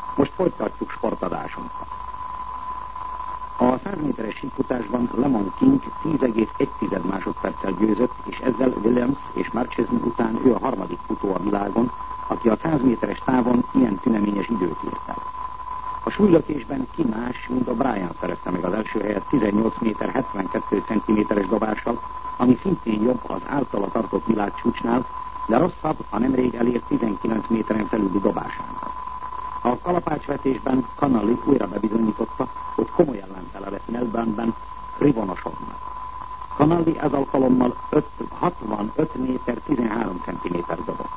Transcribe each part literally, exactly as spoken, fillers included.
Most folytatjuk sportadásunkat. A száz méteres sífutásban Lemon King tíz egész egy másodperccel győzött, és ezzel Williams és Marchesni után ő a harmadik futó a világon, aki a száz méteres távon ilyen tüneményes időt ért el. A súlylökésben ki más, mint a Bryan szerezte meg az első helyet tizennyolc méter hetvenkettő centiméteres dobással, ami szintén jobb az általa tartott világcsúcsnál, de rosszabb a nemrég elért tizenkilenc méteren felüli dobásánál. A kalapácsvetésben Connolly újra bebizonyította, hogy komoly ellentele lesz Melbourneben Krivonosovnak. Connolly ez alkalommal hatvanöt méter tizenhárom centiméter dobott.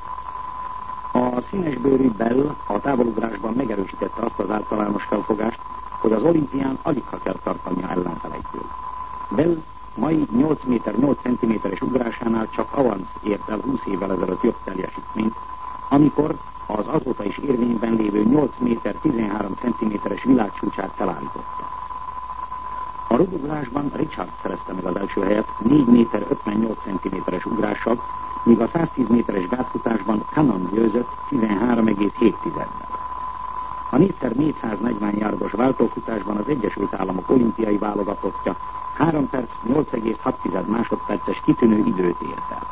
A színesbőrű Bell a távolugrásban megerősítette azt az általános felfogást, hogy az olimpián aligha kell tartania ellenfeleitől. Bell mai nyolc méter nyolc centiméteres ugrásánál csak Avance ért el húsz évvel ezelőtt jobb teljesítményt, amikor az azóta is érvényben lévő nyolc méter tizenhárom centiméteres világcsúcsát felállította. A röpugrásban Richard szerezte meg az első helyet négy méter ötvennyolc centiméteres ugrással, míg a száztíz méteres gátfutásban Cannon győzött tizenhárom egész hét tizeddel. A négyszer négyszáznegyven yardos váltófutásban az Egyesült Államok olimpiai válogatottja három perc nyolc egész hat másodperces kitűnő időt ért el.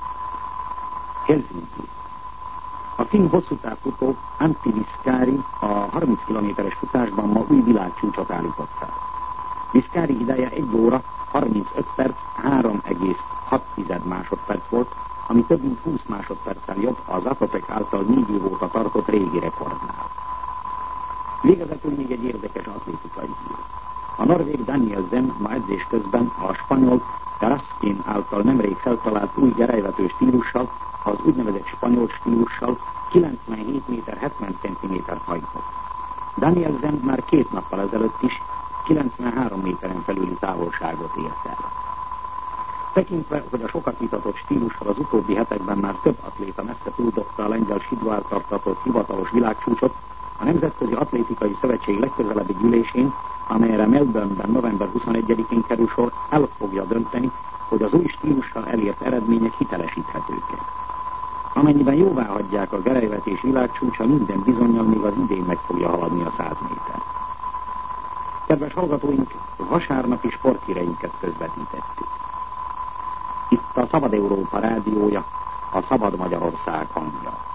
Helsinki. A finn hosszútávfutó Antti Viskari a harminc kilométeres futásban ma új világcsúcsot állított fel. Viskari ideje egy óra harmincöt perc három egész hat másodperc volt, ami több mint húsz másodperccel jobb az Atopek által négy év óta tartott régi rekordnál. Végezetül még egy érdekes atlétikai hír. A norvég Danielsen ma edzés közben a spanyol Taraskin által nemrég feltalált új gerelyvető stílussal, az úgynevezett spanyol stílussal kilencvenhét méter hetven centimétert hajtott. Danielsen már két nappal ezelőtt is kilencvenhárom méteren felüli távolságot ért el. Tekintve, hogy a sokat vitatott stílussal az utóbbi hetekben már több atléta messze túldobta a lengyel Sidó tartatott hivatalos világcsúcsot, a Nemzetközi Atlétikai Szövetség legközelebbi gyűlésén, amelyre Melbourneben november huszonegyedikén kerül sor, el fogja dönteni, hogy az új stílussal elért eredmények hitelesíthetők-e. Amennyiben jóvá hagyják a gerelyvetés világcsúcsa, minden bizonnyal még az idén meg fogja haladni a száz méter. Kedves hallgatóink, vasárnapi sporthíreinket közvetítettük. Itt a Szabad Európa rádiója, a Szabad Magyarország hangja.